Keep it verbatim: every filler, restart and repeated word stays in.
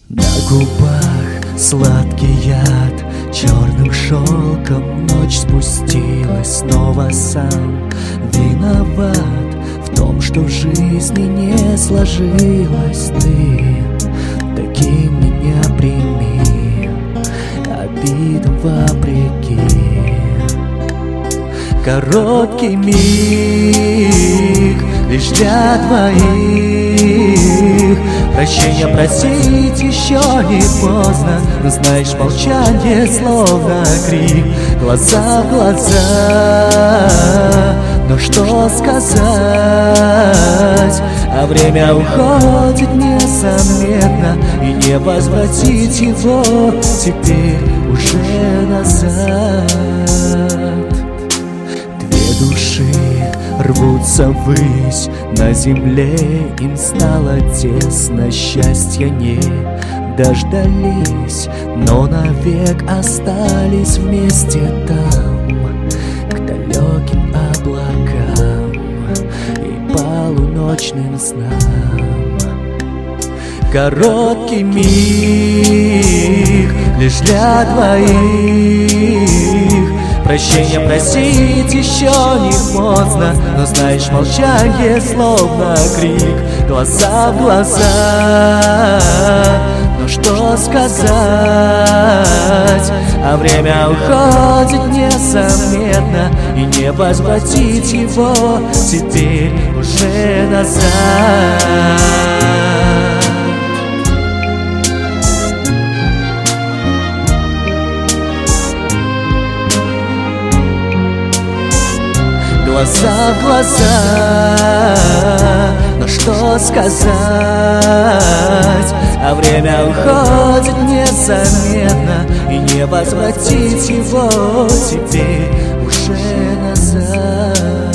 На губах сладкий яд, черным шелком ночь спустилась. Снова сам виноват в том, что в жизни не сложилось. Ты таким меня прими, обидам вопреки. Короткий миг лишь для двоих. Прощения просить еще не поздно, но знаешь, молчание словно крик. Глаза в глаза, но что сказать? А время уходит незаметно, и не возвратить его теперь уже назад. Две души рвутся ввысь, на земле им стало тесно. Счастья не дождались, но навек остались вместе там, к далеким облакам и полуночным снам. Короткий миг лишь для двоих. Прощения просить еще не поздно, но знаешь, молчание словно крик. Глаза в глаза, но что сказать? А время уходит незаметно, и не возвратить его теперь уже назад. Глаза в глаза, но что сказать? А время уходит незаметно, и не возвратить его теперь уже назад.